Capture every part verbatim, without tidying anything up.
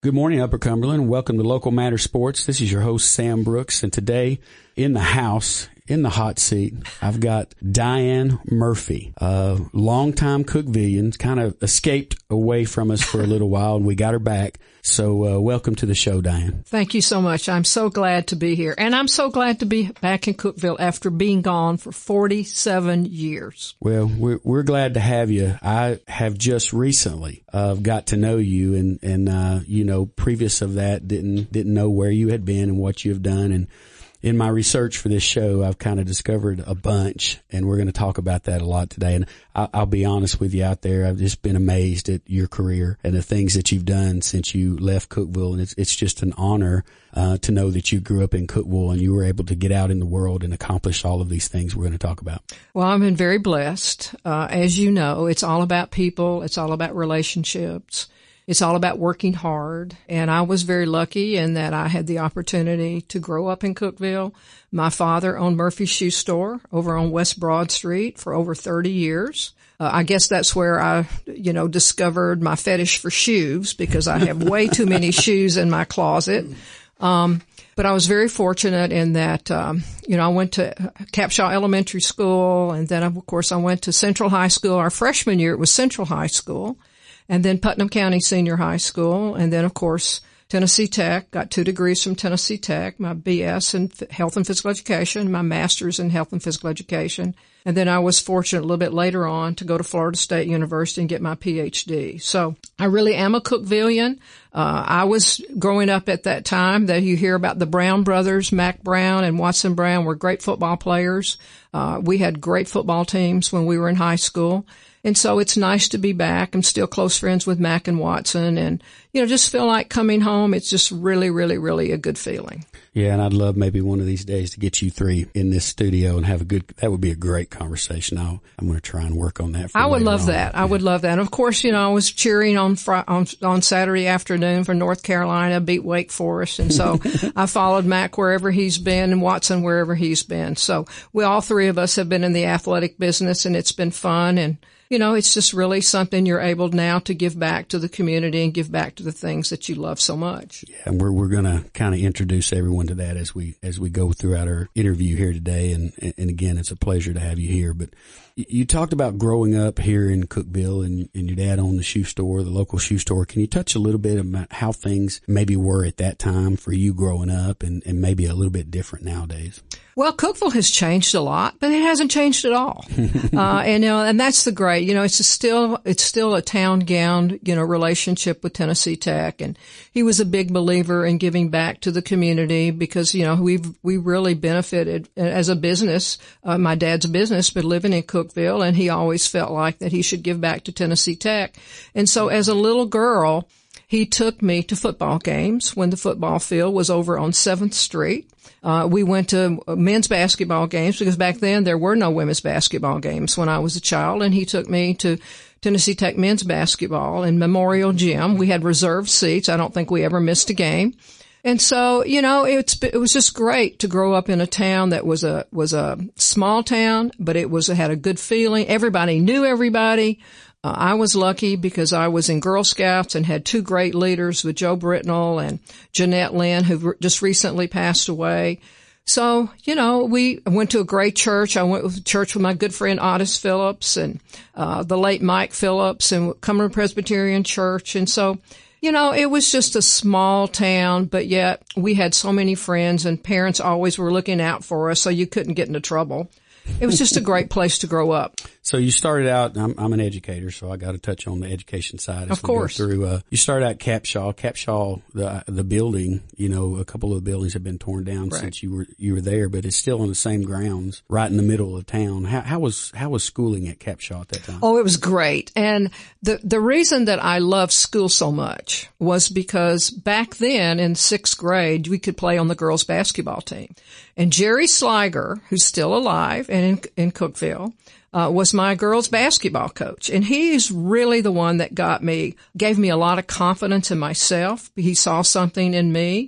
Good morning, Upper Cumberland. Welcome to Local Matter Sports. This is your host, Sam Brooks, and today in the house, in the hot seat, I've got Diane Murphy, a longtime Cookvillian, kind of escaped away from us for a little while, and we got her back. So uh, welcome to the show, Diane. Thank you so much. I'm so glad to be here, and I'm so glad to be back in Cookeville after being gone for forty-seven years. Well, we're, we're glad to have you. I have just recently uh, got to know you, and and uh, you know, previous of that, didn't didn't know where you had been and what you have done, and in my research for this show, I've kind of discovered a bunch, and we're going to talk about that a lot today. And I'll, I'll be honest with you out there, I've just been amazed at your career and the things that you've done since you left Cookeville. And it's, it's just an honor uh, to know that you grew up in Cookeville and you were able to get out in the world and accomplish all of these things we're going to talk about. Well, I've been very blessed. Uh, as you know, it's all about people. It's all about relationships. It's all about working hard, and I was very lucky in that I had the opportunity to grow up in Cookeville. My father owned Murphy's Shoe Store over on West Broad Street for over thirty years. Uh, I guess that's where I, you know, discovered my fetish for shoes because I have way too many shoes in my closet. Um, but I was very fortunate in that, um, you know, I went to Capshaw Elementary School, and then, of course, I went to Central High School. Our freshman year, it was Central High School. And then Putnam County Senior High School, and then, of course, Tennessee Tech. Got two degrees from Tennessee Tech, my B S in Health and Physical Education, my Master's in Health and Physical Education. And then I was fortunate a little bit later on to go to Florida State University and get my P H D. So I really am a Cookvillian. Uh, I was growing up at that time that you hear about the Brown brothers, Mac Brown and Watson Brown were great football players. Uh, we had great football teams when we were in high school. And so it's nice to be back. I'm still close friends with Mac and Watson, and, you know, just feel like coming home. It's just really, really, really a good feeling. Yeah, and I'd love maybe one of these days to get you three in this studio and have a good, that would be a great conversation. I'll, I'm going to try and work on that. For I would love on. that. Yeah. I would love that. And of course, you know, I was cheering on, Friday, on, on Saturday afternoon for North Carolina, beat Wake Forest. And so I followed Mac wherever he's been and Watson wherever he's been. So we, all three of us have been in the athletic business, and it's been fun. And, you know, it's just really something you're able now to give back to the community and give back to the things that you love so much. Yeah, and we're we're going to kind of introduce everyone to that as we as we go throughout our interview here today. And and again, it's a pleasure to have you here. But you talked about growing up here in Cookeville, and, and your dad owned the shoe store, the local shoe store. Can you touch a little bit about how things maybe were at that time for you growing up, and, and maybe a little bit different nowadays? Well, Cookeville has changed a lot, but it hasn't changed at all. uh, and, you know, and that's the great, you know, it's a still, it's still a town gown, you know, relationship with Tennessee Tech. And he was a big believer in giving back to the community because, you know, we've, we really benefited as a business, uh, my dad's business, but living in Cookeville, and he always felt like that he should give back to Tennessee Tech. And so as a little girl, he took me to football games when the football field was over on seventh Street. Uh, we went to men's basketball games because back then there were no women's basketball games when I was a child, and he took me to Tennessee Tech men's basketball in Memorial Gym. We had reserved seats. I don't think we ever missed a game. And so, you know, it's, it was just great to grow up in a town that was a, was a small town, but it was, it had a good feeling. Everybody knew everybody. Uh, I was lucky because I was in Girl Scouts and had two great leaders with Joe Britnell and Jeanette Lynn, who re- just recently passed away. So, you know, we went to a great church. I went to church with my good friend Otis Phillips and, uh, the late Mike Phillips, and Cumberland Presbyterian Church. And so, you know, it was just a small town, but yet we had so many friends, and parents always were looking out for us, so you couldn't get into trouble. It was just a great place to grow up. So you started out, I'm, I'm an educator, so I got to touch on the education side. As of course. We go through, uh, you started out Capshaw. Capshaw, the, the building, you know, a couple of the buildings have been torn down right. since you were, you were there, but it's still on the same grounds, right in the middle of town. How, how was, how was schooling at Capshaw at that time? Oh, it was great. And the, the reason that I loved school so much was because back then in sixth grade, we could play on the girls basketball team. And Jerry Sliger, who's still alive and in, in Cookeville, uh, was my girls basketball coach. And he's really the one that got me, gave me a lot of confidence in myself. He saw something in me.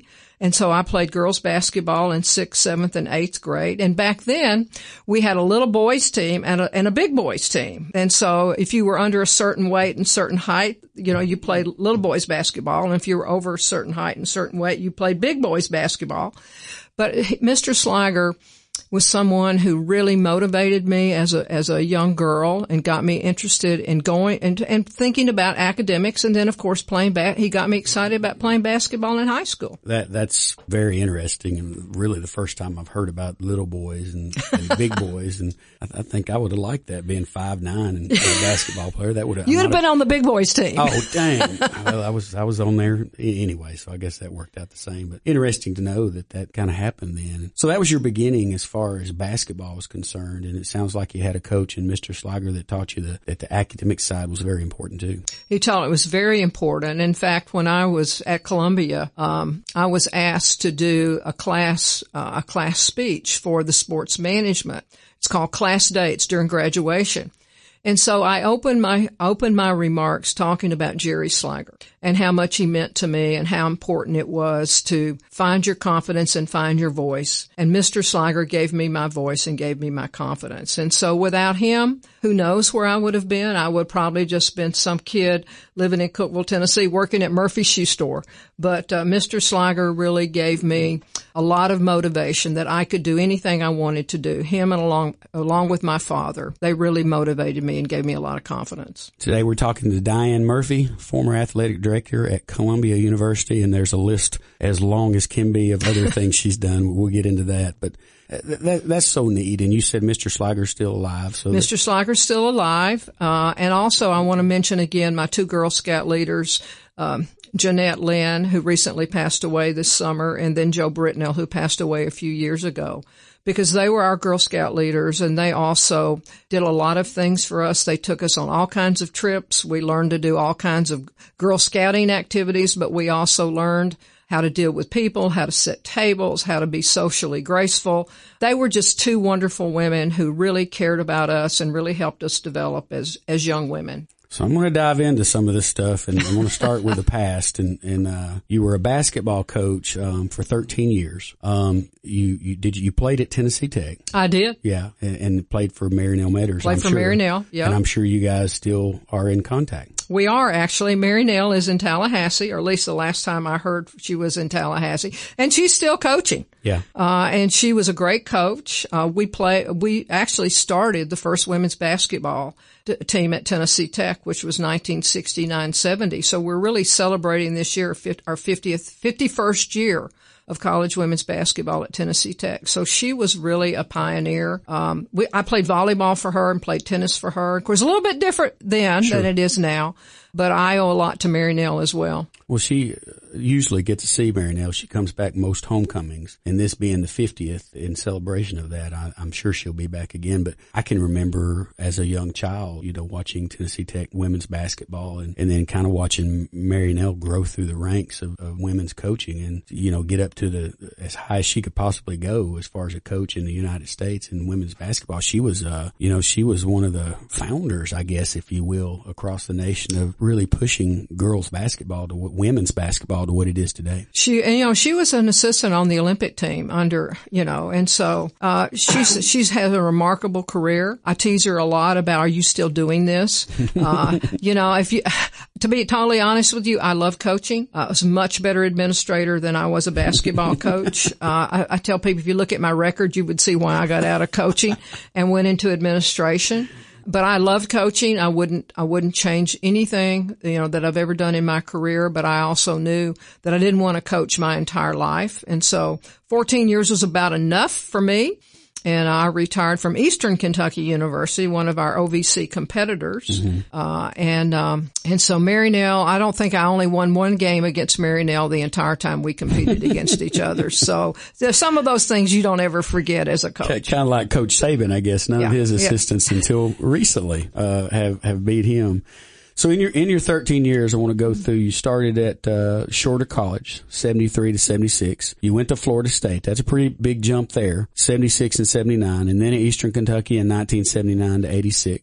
And so I played girls basketball in sixth, seventh, and eighth grade. And back then, we had a little boys team and a, and a big boys team. And so if you were under a certain weight and certain height, you know, you played little boys basketball. And if you were over a certain height and certain weight, you played big boys basketball. But Mister Sliger was someone who really motivated me as a as a young girl and got me interested in going and and thinking about academics, and then of course playing ba- he got me excited about playing basketball in high school. That that's very interesting, and really the first time I've heard about little boys and, and big boys, and I, I think I would have liked that, being five nine and a basketball player. That would have you would have been on the big boys team. Oh dang! Well, I was I was on there anyway, so I guess that worked out the same. But interesting to know that that kind of happened then. So that was your beginning as far as basketball was concerned, and it sounds like you had a coach in Mister Sliger that taught you that, that the academic side was very important too. He taught it was very important. In fact, when I was at Columbia, um, I was asked to do a class uh, a class speech for the sports management. It's called Class Day. It's during graduation. And so I opened my, opened my remarks talking about Jerry Sliger and how much he meant to me and how important it was to find your confidence and find your voice. And Mister Sliger gave me my voice and gave me my confidence. And so without him, who knows where I would have been? I would probably just been some kid living in Cookeville, Tennessee, working at Murphy's Shoe Store. But uh, Mister Sliger really gave me a lot of motivation that I could do anything I wanted to do. Him and along, along with my father, they really motivated me and gave me a lot of confidence. Today we're talking to Diane Murphy, former athletic director at Columbia University, and there's a list as long as can be of other things she's done. We'll get into that, but that, that's so neat. And you said Mister Sliger's still alive. So Mister Sliger's still alive. Uh, and also I want to mention again my two Girl Scout leaders, um, Jeanette Lynn, who recently passed away this summer, and then Joe Britnell, who passed away a few years ago, because they were our Girl Scout leaders, and they also did a lot of things for us. They took us on all kinds of trips. We learned to do all kinds of Girl Scouting activities, but we also learned how to deal with people, how to set tables, how to be socially graceful. They were just two wonderful women who really cared about us and really helped us develop as, as young women. So I'm going to dive into some of this stuff, and I'm going to start with the past. And, and uh, you were a basketball coach um, for thirteen years. Um, you, you did you played at Tennessee Tech? I did. Yeah, and, and played for Mary Nell Meadors. Played I'm for sure. Mary Nell. Yeah, and I'm sure you guys still are in contact. We are actually. Mary Nell is in Tallahassee, or at least the last time I heard she was in Tallahassee, and she's still coaching. Yeah, uh, and she was a great coach. Uh, we play. We actually started the first women's basketball t- team at Tennessee Tech, which was nineteen sixty-nine seventy. So we're really celebrating this year our fiftieth, fifty-first year of college women's basketball at Tennessee Tech. So she was really a pioneer. Um, we, I played volleyball for her and played tennis for her. Of course, a little bit different then Sure. than it is now, but I owe a lot to Mary Nell as well. Well, she usually get to see Mary Nell. She comes back most homecomings, and this being the fiftieth in celebration of that, I, I'm sure she'll be back again. But I can remember as a young child, you know, watching Tennessee Tech women's basketball, and, and then kind of watching Mary Nell grow through the ranks of, of women's coaching, and you know, get up to the as high as she could possibly go as far as a coach in the United States in women's basketball. She was, uh, you know, she was one of the founders, I guess, if you will, across the nation of really pushing girls basketball to women's basketball to what it is today. She, you know, she was an assistant on the Olympic team under, you know, and so, uh, she's, she's had a remarkable career. I tease her a lot about, are you still doing this? Uh, you know, if you, to be totally honest with you, I love coaching. Uh, I was a much better administrator than I was a basketball coach. Uh, I, I tell people, if you look at my record, you would see why I got out of coaching and went into administration. But I loved coaching. I wouldn't, I wouldn't change anything, you know, that I've ever done in my career. But I also knew that I didn't want to coach my entire life. And so fourteen years was about enough for me. And I retired from Eastern Kentucky University, one of our O V C competitors. Mm-hmm. Uh, and, um, and so Mary Nell, I don't think I only won one game against Mary Nell the entire time we competed against each other. So there's some of those things you don't ever forget as a coach. Kind of like Coach Saban, I guess. None yeah, of his assistants yeah. until recently, uh, have, have beat him. So in your, in your thirteen years, I want to go through, you started at, uh, Shorter College, seventy-three to seventy-six. You went to Florida State. That's a pretty big jump there, seventy-six and seventy-nine. And then at Eastern Kentucky in nineteen seventy-nine to eighty-six.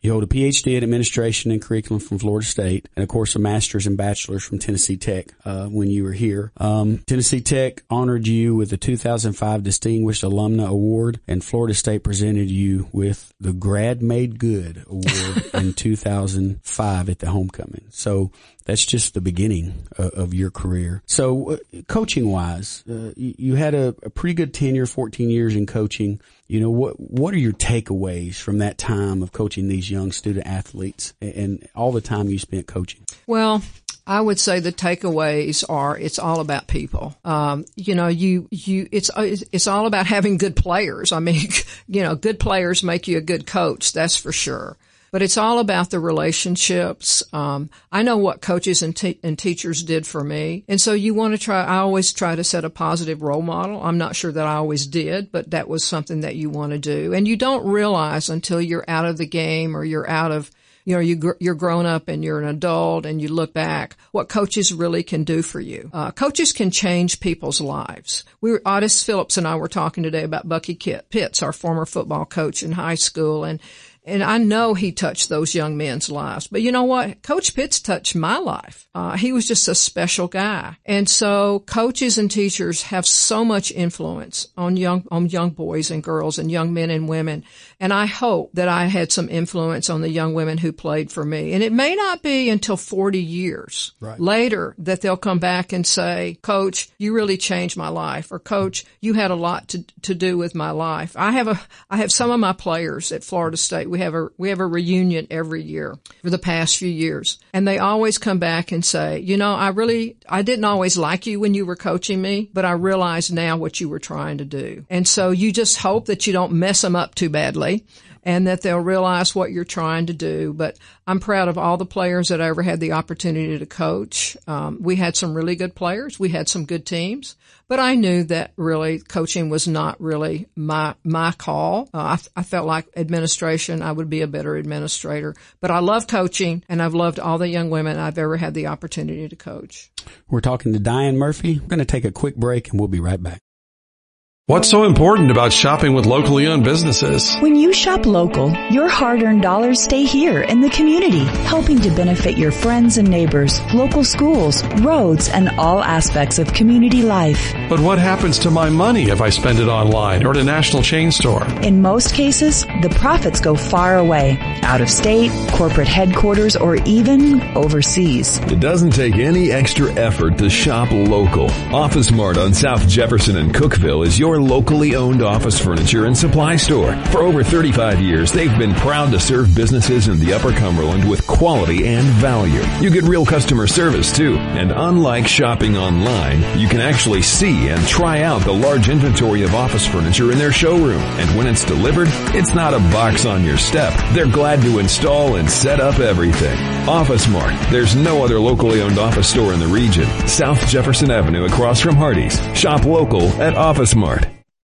You hold a P H D in administration and curriculum from Florida State, and of course a master's and bachelor's from Tennessee Tech uh, when you were here. Um, Tennessee Tech honored you with the two thousand five Distinguished Alumna Award, and Florida State presented you with the Grad Made Good Award in two thousand five at the homecoming. So that's just the beginning uh, of your career. So uh, coaching-wise, uh, you, you had a, a pretty good tenure, fourteen years in coaching. You know, what what are your takeaways from that time of coaching these young student athletes and, and all the time you spent coaching? Well, I would say the takeaways are it's all about people. Um, you know, you, you, it's, it's all about having good players. I mean, you know, good players make you a good coach. That's for sure. But it's all about the relationships. Um, I know what coaches and, te- and teachers did for me. And so you want to try, I always try to set a positive role model. I'm not sure that I always did, but that was something that you want to do. And you don't realize until you're out of the game or you're out of, you know, you, gr- you're grown up and you're an adult and you look back what coaches really can do for you. Uh, coaches can change people's lives. We were, Otis Phillips and I were talking today about Bucky Pitts, our former football coach in high school. And And I know he touched those young men's lives. But you know what? Coach Pitts touched my life. Uh, he was just a special guy. And so coaches and teachers have so much influence on young, on young boys and girls and young men and women. And I hope that I had some influence on the young women who played for me. And it may not be until forty years right. later that they'll come back and say, Coach, you really changed my life. Or Coach, you had a lot to, to do with my life. I have a, I have some of my players at Florida State. We have a, we have a reunion every year for the past few years. And they always come back and say, you know, I really, I didn't always like you when you were coaching me, but I realize now what you were trying to do. And so you just hope that you don't mess them up too badly and that they'll realize what you're trying to do. But I'm proud of all the players that I ever had the opportunity to coach. Um, we had some really good players. We had some good teams. But I knew that really coaching was not really my my call. Uh, I, I felt like administration, I would be a better administrator. But I love coaching, and I've loved all the young women I've ever had the opportunity to coach. We're talking to Diane Murphy. We're going to take a quick break, and we'll be right back. What's so important about shopping with locally owned businesses? When you shop local, your hard-earned dollars stay here in the community, helping to benefit your friends and neighbors, local schools, roads, and all aspects of community life. But what happens to my money if I spend it online or at a national chain store? In most cases, the profits go far away, out of state, corporate headquarters, or even overseas. It doesn't take any extra effort to shop local. Office Mart on South Jefferson and Cookeville is your locally owned office furniture and supply store. For over thirty-five years, they've been proud to serve businesses in the Upper Cumberland with quality and value. You get real customer service too. And unlike shopping online, you can actually see and try out the large inventory of office furniture in their showroom. And when it's delivered, it's not a box on your step. They're glad to install and set up everything. Office Mart. There's no other locally owned office store in the region. South Jefferson Avenue across from Hardee's. Shop local at Office Mart.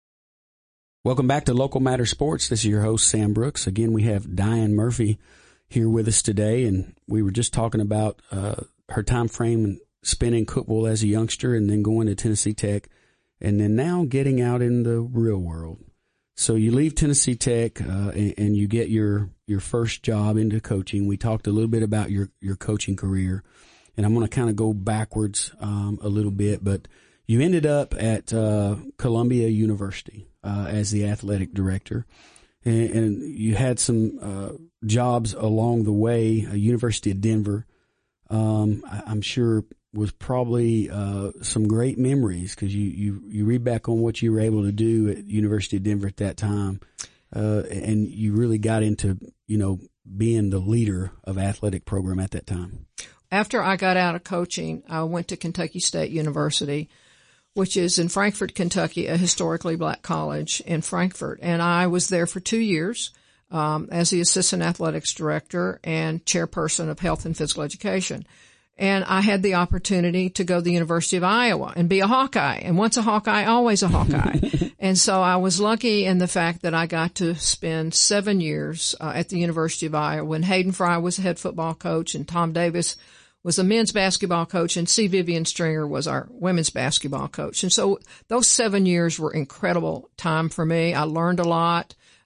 Welcome back to Local Matter Sports. This is your host, Sam Brooks. Again, we have Diane Murphy here with us today, and we were just talking about uh, her time frame and spending Cookeville as a youngster and then going to Tennessee Tech and then now getting out in the real world. So you leave Tennessee Tech uh, and, and you get your, your first job into coaching. We talked a little bit about your, your coaching career, and I'm going to kind of go backwards um, a little bit, but you ended up at uh, Columbia University uh, as the athletic director, and, and you had some uh, jobs along the way. Uh, University of Denver, um, I, I'm sure, was probably uh, some great memories because you, you, you read back on what you were able to do at University of Denver at that time, uh, and you really got into, you know, being the leader of athletic program at that time. After I got out of coaching, I went to Kentucky State University, which is in Frankfort, Kentucky, a historically black college in Frankfort. And I was there for two years um, as the assistant athletics director and chairperson of health and physical education. And I had the opportunity to go to the University of Iowa and be a Hawkeye. And once a Hawkeye, always a Hawkeye. And so I was lucky in the fact that I got to spend seven years uh, at the University of Iowa when Hayden Fry was the head football coach and Tom Davis was a men's basketball coach, and C. Vivian Stringer was our women's basketball coach. And so those seven years were incredible time for me. I learned a lot.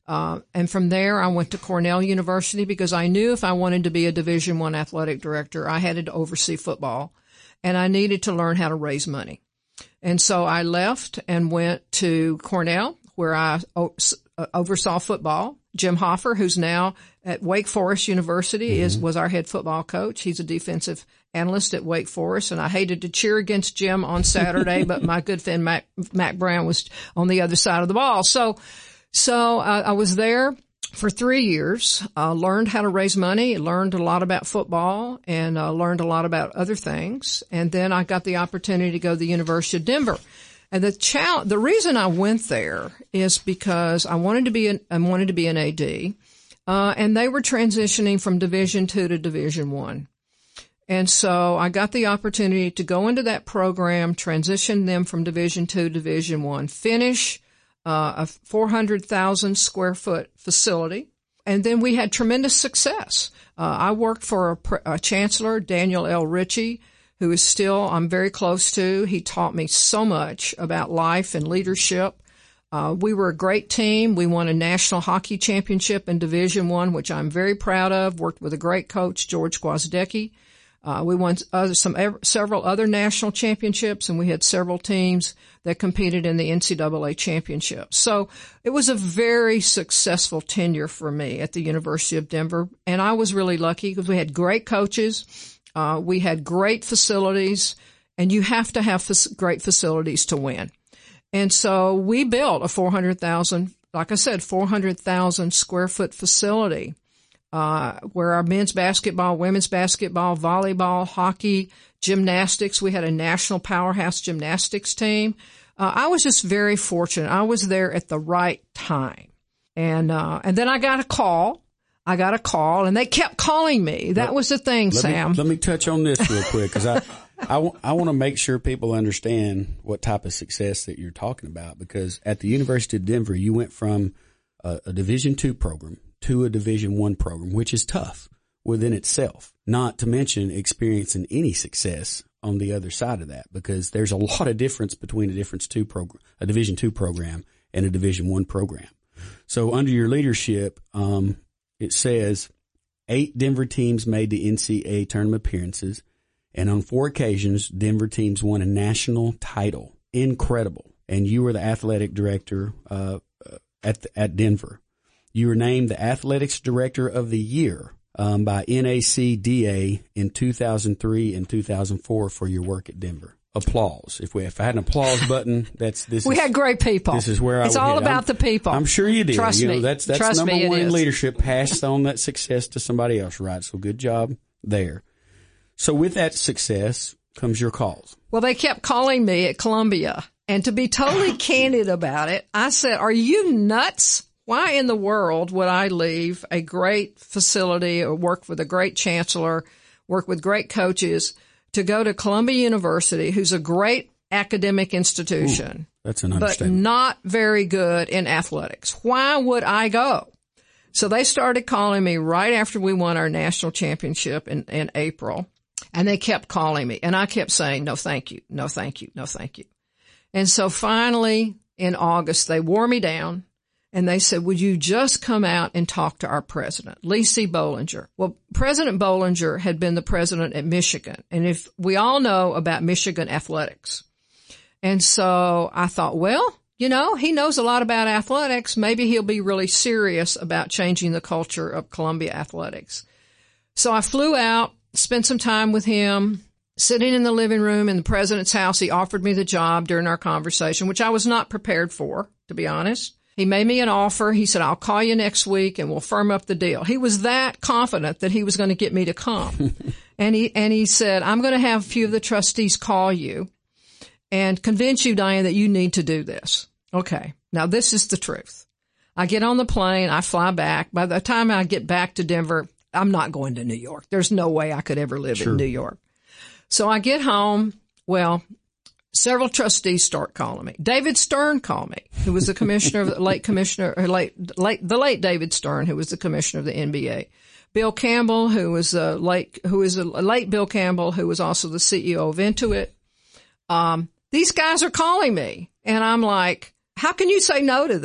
Uh, and from there, I went to Cornell University because I knew if I wanted to be a Division I athletic director, I had to oversee football, and I needed to learn how to raise money. And so I left and went to Cornell, where I o- oversaw football. Jim Hoffer, who's now at Wake Forest University, mm-hmm. is was our head football coach. He's a defensive analyst at Wake Forest, and I hated to cheer against Jim on Saturday, but my good friend Mac, Mac Brown was on the other side of the ball. So, so uh, I was there for three years, uh, learned how to raise money, learned a lot about football, and uh, learned a lot about other things. And then I got the opportunity to go to the University of Denver. And the challenge, the reason I went there is because I wanted to be an, I wanted to be an A D, uh, and they were transitioning from Division Two to Division One. And so I got the opportunity to go into that program, transition them from Division Two to Division One, finish uh, a four hundred thousand square foot facility. And then we had tremendous success. Uh, I worked for a, a chancellor, Daniel L. Ritchie, who is still I'm very close to. He taught me so much about life and leadership. Uh, we were a great team. We won a national hockey championship in Division One, which I'm very proud of. Worked with a great coach, George Gwozdecki. Uh, we won other, some several other national championships, and we had several teams that competed in the N C double A championship. So it was a very successful tenure for me at the University of Denver, and I was really lucky because we had great coaches. Uh, we had great facilities, and you have to have f- great facilities to win. And so we built a four hundred thousand, like I said, four hundred thousand square foot facility, uh, where our men's basketball, women's basketball, volleyball, hockey, gymnastics, we had a national powerhouse gymnastics team. Uh, I was just very fortunate. I was there at the right time. And, uh, and then I got a call. I got a call, and they kept calling me. That was the thing, let Sam. Me, let me touch on this real quick, because I, I, w- I want to make sure people understand what type of success that you're talking about. Because at the University of Denver, you went from a, a Division two program to a Division one program, which is tough within itself. Not to mention experiencing any success on the other side of that, because there's a lot of difference between a difference two program, a Division two program, and a Division one program. So under your leadership, um, it says eight Denver teams made the N C double A tournament appearances, and on four occasions, Denver teams won a national title. Incredible. And you were the athletic director uh, at the, at Denver. You were named the athletics director of the year um, by N A C D A in two thousand three and two thousand four for your work at Denver. Applause. If we if I had an applause button, that's this. We is, had great people. This is where I. It's would all hit. about I'm, the people. I'm sure you did. Trust you know, me. That's that's Trust number me, one it in is. leadership. Passed on that success to somebody else, right? So good job there. So with that success comes your calls. Well, they kept calling me at Columbia, and to be totally candid about it, I said, "Are you nuts? Why in the world would I leave a great facility or work with a great chancellor, work with great coaches, to go to Columbia University, who's a great academic institution, Ooh, that's an but understatement, not very good in athletics? Why would I go?" So they started calling me right after we won our national championship in, in April, and they kept calling me, and I kept saying, "No, thank you. No, thank you. No, thank you." And so finally in August, they wore me down. And they said, "Would you just come out and talk to our president, Lee C. Bollinger?" Well, President Bollinger had been the president at Michigan. And if we all know about Michigan athletics. And so I thought, well, you know, he knows a lot about athletics. Maybe he'll be really serious about changing the culture of Columbia athletics. So I flew out, spent some time with him, sitting in the living room in the president's house. He offered me the job during our conversation, which I was not prepared for, to be honest. He made me an offer. He said, "I'll call you next week and we'll firm up the deal." He was that confident that he was going to get me to come. and he, and he said, "I'm going to have a few of the trustees call you and convince you, Diane, that you need to do this." Okay. Now this is the truth. I get on the plane. I fly back. By the time I get back to Denver, I'm not going to New York. There's no way I could ever live Sure. in New York. So I get home. Well, several trustees start calling me. David Stern called me, who was the commissioner of the late commissioner, or late, late, the late David Stern, who was the commissioner of the N B A. Bill Campbell, who was a late, who was a late Bill Campbell, who was also the C E O of Intuit. Um, these guys are calling me, and I'm like, "How can you say no to that?"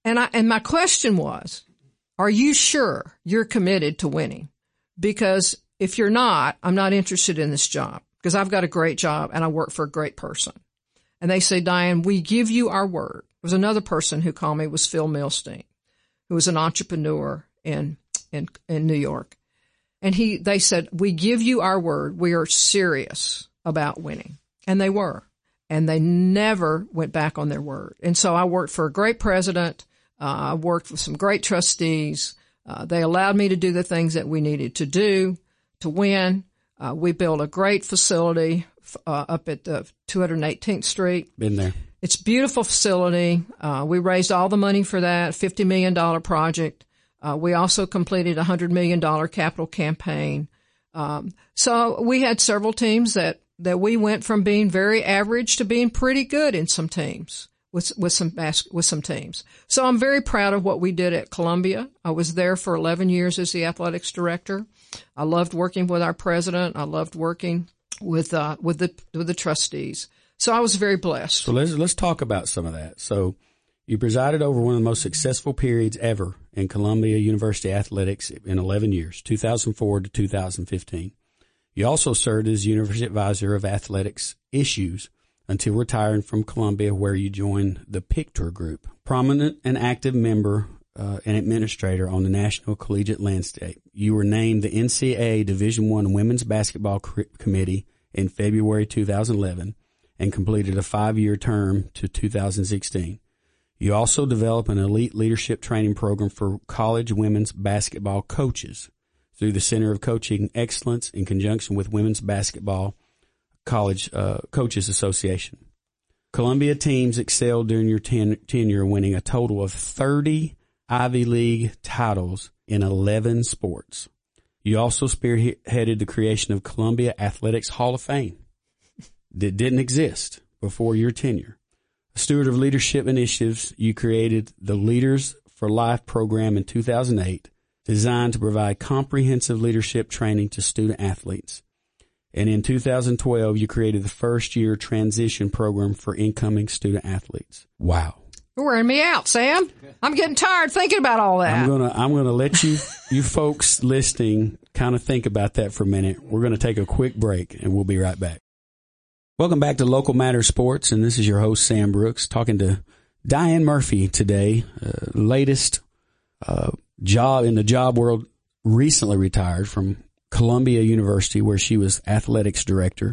And I, and my question was, are you sure you're committed to winning? Because if you're not, I'm not interested in this job because I've got a great job and I work for a great person. And they say, Diane, we give you our word. There was another person who called me, was Phil Milstein, who was an entrepreneur in, in, in New York. And he, they said, we give you our word. We are serious about winning. And they were. And they never went back on their word. And so I worked for a great president. Uh, I worked with some great trustees. Uh, they allowed me to do the things that we needed to do to win. Uh, we built a great facility uh, up at the two hundred eighteenth Street. Been there. It's a beautiful facility. Uh, we raised all the money for that, fifty million dollars project. Uh, we also completed a one hundred million dollars capital campaign. Um, so we had several teams that, that we went from being very average to being pretty good in some teams with, with some, with some teams. So I'm very proud of what we did at Columbia. I was there for eleven years as the athletics director. I loved working with our president. I loved working with, uh, with the, with the trustees. So I was very blessed. So let's, let's talk about some of that. So you presided over one of the most successful periods ever in Columbia University athletics in eleven years, two thousand four to two thousand fifteen. You also served as University Advisor of Athletics Issues until retiring from Columbia, where you joined the Pictor Group, prominent and active member uh, and administrator on the National Collegiate Landscape. You were named the N C double A Division I Women's Basketball Committee in February two thousand eleven and completed a five-year term to two thousand sixteen. You also develop an elite leadership training program for college women's basketball coaches through the Center of Coaching Excellence in conjunction with Women's Basketball College uh, Coaches Association. Columbia teams excelled during your ten- tenure, winning a total of thirty Ivy League titles in eleven sports. You also spearheaded the creation of Columbia Athletics Hall of Fame that didn't exist before your tenure. A steward of leadership initiatives, you created the Leaders for Life program in two thousand eight, designed to provide comprehensive leadership training to student athletes. And in two thousand twelve, you created the first year transition program for incoming student athletes. Wow. You're wearing me out, Sam. I'm getting tired thinking about all that. I'm gonna, I'm gonna let you, you folks listening kind of think about that for a minute. We're gonna take a quick break and we'll be right back. Welcome back to Local Matters Sports, and this is your host, Sam Brooks, talking to Diane Murphy today, uh, latest uh, job in the job world, recently retired from Columbia University, where she was athletics director.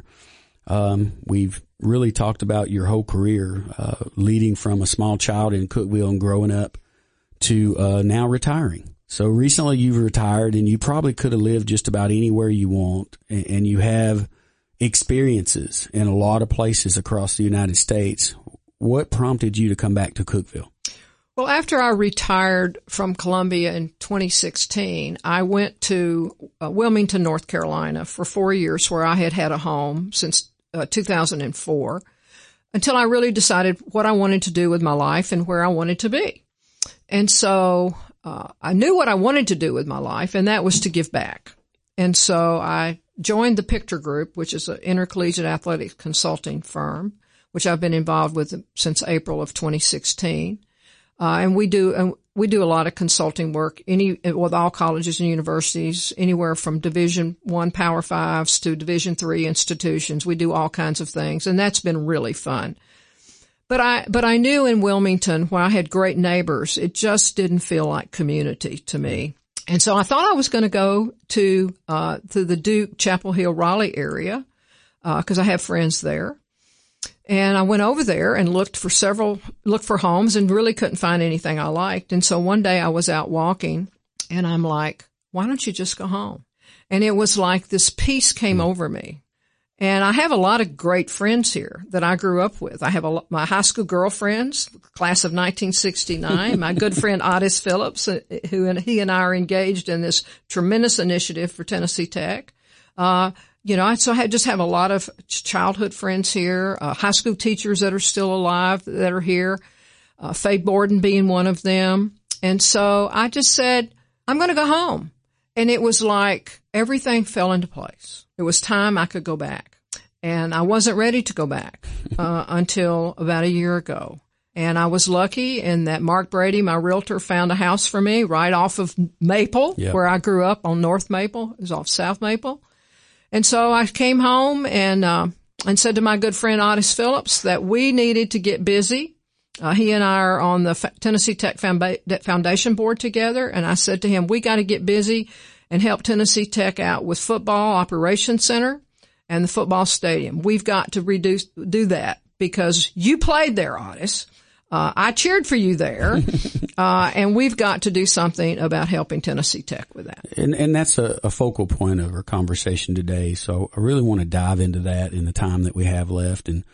Um, we've really talked about your whole career, uh, leading from a small child in Cookeville and growing up to uh, now retiring. So recently you've retired, and you probably could have lived just about anywhere you want, and, and you have experiences in a lot of places across the United States. What prompted you to come back to Cookeville? Well, after I retired from Columbia in twenty sixteen, I went to uh, Wilmington, North Carolina for four years, where I had had a home since uh, two thousand four, until I really decided what I wanted to do with my life and where I wanted to be. And so uh, I knew what I wanted to do with my life, and that was to give back. And so I joined the Pictor Group, which is an intercollegiate athletics consulting firm, which I've been involved with since April of twenty sixteen. Uh, and we do, and we do a lot of consulting work any, with all colleges and universities, anywhere from Division One Power Fives to Division Three institutions. We do all kinds of things, and that's been really fun. But I, but I knew in Wilmington, where I had great neighbors, it just didn't feel like community to me. And so I thought I was going to go to, uh, to the Duke, Chapel Hill, Raleigh area, uh, cause I have friends there. And I went over there and looked for several, looked for homes and really couldn't find anything I liked. And so one day I was out walking and I'm like, why don't you just go home? And it was like this peace came over me. And I have a lot of great friends here that I grew up with. I have a, my high school girlfriends, class of nineteen sixty-nine, my good friend Otis Phillips, who and he and I are engaged in this tremendous initiative for Tennessee Tech. Uh, you know, so I had, just have a lot of childhood friends here, uh, high school teachers that are still alive that are here, uh, Faye Borden being one of them. And so I just said, I'm going to go home. And it was like everything fell into place. It was time I could go back. And I wasn't ready to go back uh, until about a year ago. And I was lucky in that Mark Brady, my realtor, found a house for me right off of Maple, yep. where I grew up on North Maple. It was off South Maple. And so I came home and, uh, and said to my good friend Otis Phillips that we needed to get busy. Uh, he and I are on the F- Tennessee Tech Foundation board together. And I said to him, we got to get busy and help Tennessee Tech out with football operations center and the football stadium. We've got to reduce, do that because you played there, Otis. Uh, I cheered for you there, uh, and we've got to do something about helping Tennessee Tech with that. And, and that's a, a focal point of our conversation today. So I really want to dive into that in the time that we have left. And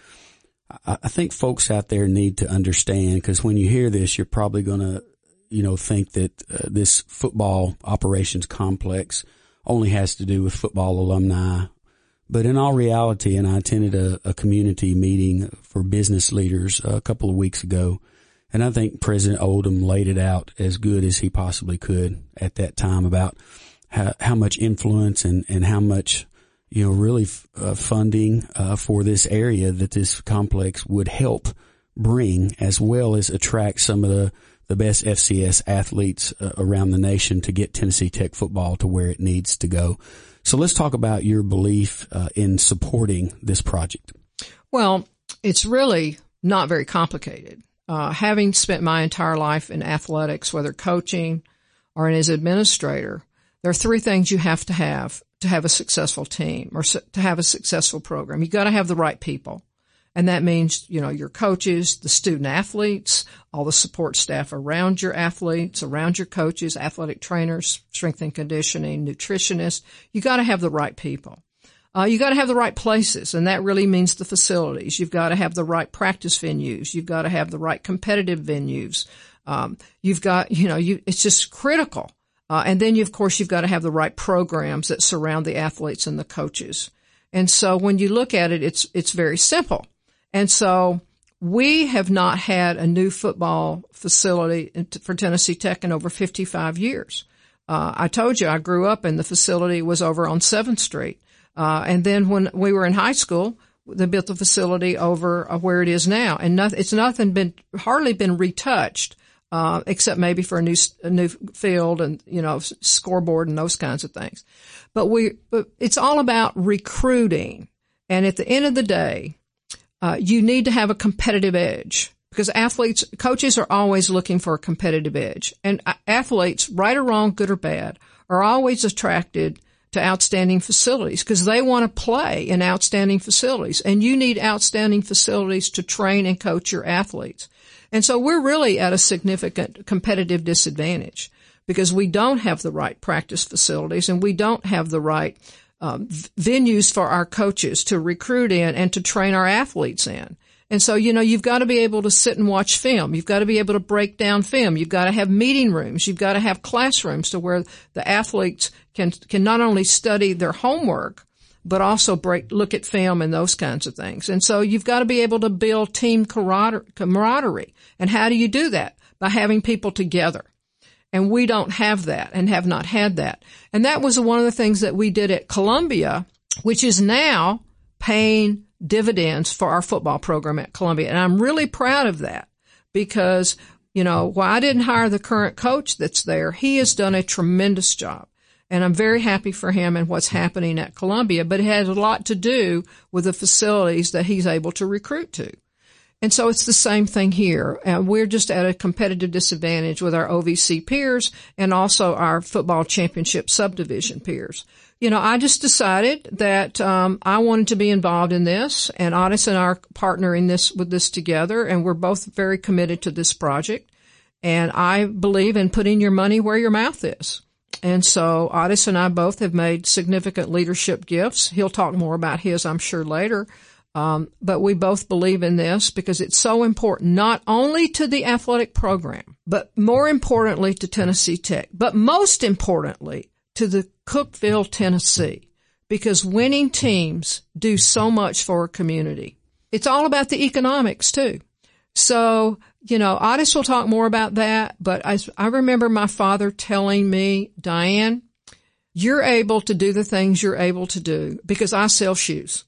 I, I think folks out there need to understand, because when you hear this, you're probably going to, you know, think that uh, this football operations complex only has to do with football alumni. But in all reality, and I attended a, a community meeting for business leaders a couple of weeks ago, and I think President Oldham laid it out as good as he possibly could at that time about how, how much influence and, and how much, you know, really f- uh, funding uh, for this area that this complex would help bring, as well as attract some of the, the best F C S athletes uh, around the nation to get Tennessee Tech football to where it needs to go. So let's talk about your belief uh, in supporting this project. Well, it's really not very complicated. Uh, having spent my entire life in athletics, whether coaching or as administrator, there are three things you have to have to have a successful team or su- to have a successful program. You got to have the right people. And that means, you know, your coaches, the student athletes, all the support staff around your athletes, around your coaches, athletic trainers, strength and conditioning, nutritionists. You got to have the right people. Uh, you got to have the right places, and that really means the facilities. You've got to have the right practice venues. You've got to have the right competitive venues. Um, you've got, you know, you, it's just critical. Uh, and then you, of course, you've got to have the right programs that surround the athletes and the coaches. And so when you look at it, it's, it's very simple. And so we have not had a new football facility for Tennessee Tech in over fifty-five years. Uh, I told you I grew up and the facility was over on seventh Street. Uh, and then when we were in high school, they built the facility over uh, where it is now. And nothing, it's nothing been, hardly been retouched, uh, except maybe for a new, a new field and, you know, scoreboard and those kinds of things. But we, but it's all about recruiting. And at the end of the day, Uh, you need to have a competitive edge because athletes, coaches are always looking for a competitive edge. And athletes, right or wrong, good or bad, are always attracted to outstanding facilities because they want to play in outstanding facilities. And you need outstanding facilities to train and coach your athletes. And so we're really at a significant competitive disadvantage because we don't have the right practice facilities and we don't have the right Um, venues for our coaches to recruit in and to train our athletes in. And so, you know, you've got to be able to sit and watch film. You've got to be able to break down film. You've got to have meeting rooms. You've got to have classrooms to where the athletes can, can not only study their homework, but also break, look at film and those kinds of things. And so you've got to be able to build team camaraderie. And how do you do that? By having people together. And we don't have that and have not had that. And that was one of the things that we did at Columbia, which is now paying dividends for our football program at Columbia. And I'm really proud of that because, you know, while I didn't hire the current coach that's there, he has done a tremendous job. And I'm very happy for him and what's happening at Columbia, but it has a lot to do with the facilities that he's able to recruit to. And so it's the same thing here. Uh, we're just at a competitive disadvantage with our O V C peers and also our football championship subdivision peers. You know, I just decided that um I wanted to be involved in this, and Otis and I are partnering this with this together, and we're both very committed to this project. And I believe in putting your money where your mouth is. And so Otis and I both have made significant leadership gifts. He'll talk more about his, I'm sure, later. Um, but we both believe in this because it's so important, not only to the athletic program, but more importantly to Tennessee Tech, but most importantly to the Cookeville, Tennessee, because winning teams do so much for a community. It's all about the economics too. So, you know, Otis will talk more about that, but I, I remember my father telling me, Diane, you're able to do the things you're able to do because I sell shoes.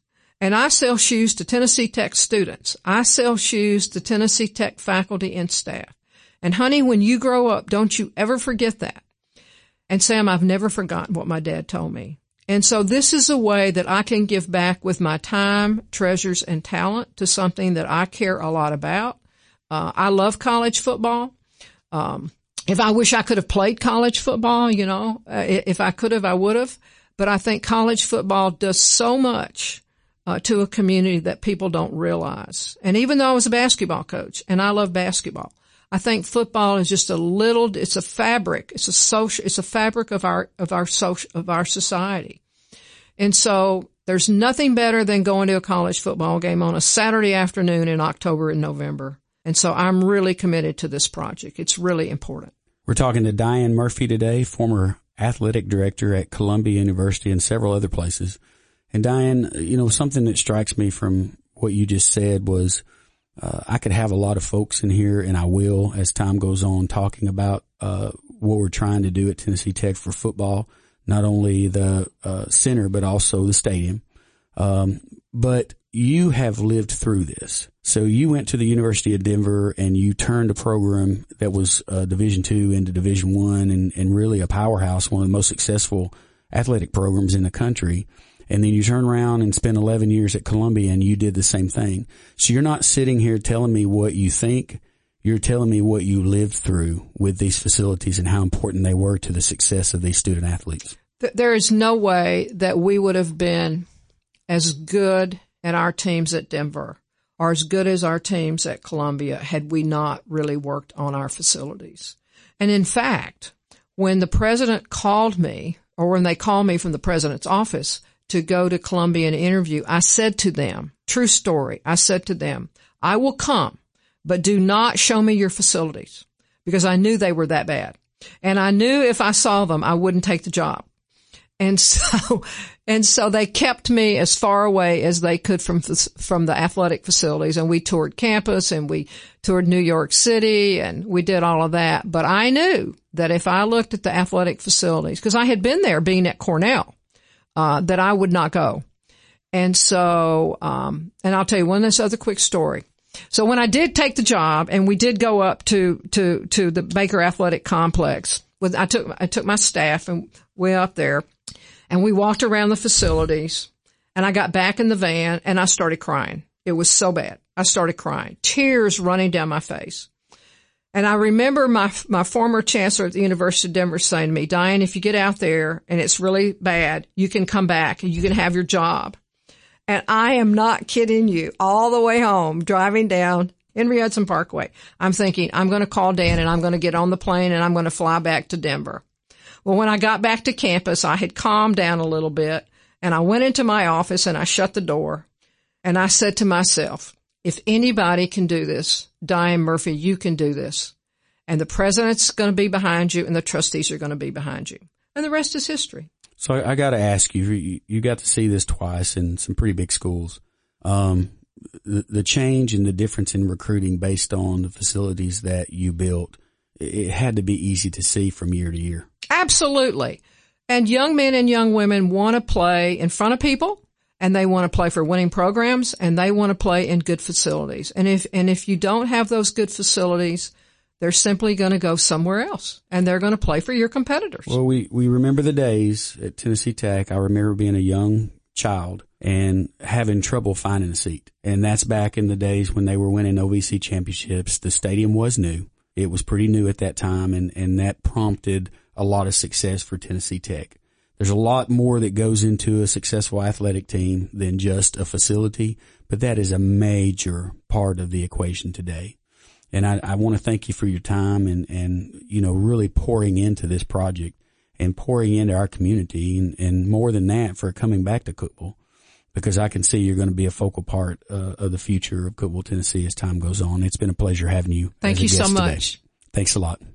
And I sell shoes to Tennessee Tech students. I sell shoes to Tennessee Tech faculty and staff. And honey, when you grow up, don't you ever forget that. And Sam, I've never forgotten what my dad told me. And so this is a way that I can give back with my time, treasures, and talent to something that I care a lot about. Uh, I love college football. Um, if I wish I could have played college football, you know, uh, if I could have, I would have. But I think college football does so much Uh, to a community that people don't realize. And even though I was a basketball coach and I love basketball, I think football is just a little, it's a fabric. It's a social, it's a fabric of our, of our social, of our society. And so there's nothing better than going to a college football game on a Saturday afternoon in October and November. And so I'm really committed to this project. It's really important. We're talking to Diane Murphy today, former athletic director at Columbia University and several other places. And Diane, you know, something that strikes me from what you just said was, uh, I could have a lot of folks in here, and I will as time goes on, talking about, uh, what we're trying to do at Tennessee Tech for football, not only the, uh, center, but also the stadium. Um, but you have lived through this. So you went to the University of Denver and you turned a program that was, uh, Division two into Division one and, and really a powerhouse, one of the most successful athletic programs in the country. And then you turn around and spend eleven years at Columbia and you did the same thing. So you're not sitting here telling me what you think. You're telling me what you lived through with these facilities and how important they were to the success of these student athletes. There is no way that we would have been as good at our teams at Denver or as good as our teams at Columbia had we not really worked on our facilities. And in fact, when the president called me, or when they called me from the president's office to go to Columbia and interview, I said to them, true story, I said to them, I will come, but do not show me your facilities, because I knew they were that bad. And I knew if I saw them, I wouldn't take the job. And so, and so they kept me as far away as they could from, from the athletic facilities. And we toured campus and we toured New York City and we did all of that. But I knew that if I looked at the athletic facilities, because I had been there being at Cornell, Uh, that I would not go. And so, um, and I'll tell you one this other quick story. So when I did take the job and we did go up to, to, to the Baker Athletic Complex, with, I took, I took my staff and way up there and we walked around the facilities and I got back in the van and I started crying. It was so bad. I started crying, tears running down my face. And I remember my, my former chancellor at the University of Denver saying to me, Diane, if you get out there and it's really bad, you can come back and you can have your job. And I am not kidding you. All the way home, driving down Henry Hudson Parkway, I'm thinking, I'm going to call Dan and I'm going to get on the plane and I'm going to fly back to Denver. Well, when I got back to campus, I had calmed down a little bit and I went into my office and I shut the door and I said to myself, if anybody can do this, Diane Murphy, you can do this. And the president's going to be behind you and the trustees are going to be behind you. And the rest is history. So I, I got to ask you, you, you got to see this twice in some pretty big schools. Um, the, the change and the difference in recruiting based on the facilities that you built, it had to be easy to see from year to year. Absolutely. And young men and young women want to play in front of people. And they want to play for winning programs, and they want to play in good facilities. And if and if you don't have those good facilities, they're simply going to go somewhere else, and they're going to play for your competitors. Well, we, we remember the days at Tennessee Tech. I remember being a young child and having trouble finding a seat. And that's back in the days when they were winning O V C championships. The stadium was new. It was pretty new at that time, and, and that prompted a lot of success for Tennessee Tech. There's a lot more that goes into a successful athletic team than just a facility, but that is a major part of the equation today. And I, I want to thank you for your time and, and, you know, really pouring into this project and pouring into our community and, and more than that for coming back to Cookeville, because I can see you're going to be a focal part uh, of the future of Cookeville, Tennessee as time goes on. It's been a pleasure having you. Thank you so much. Today. Thanks a lot.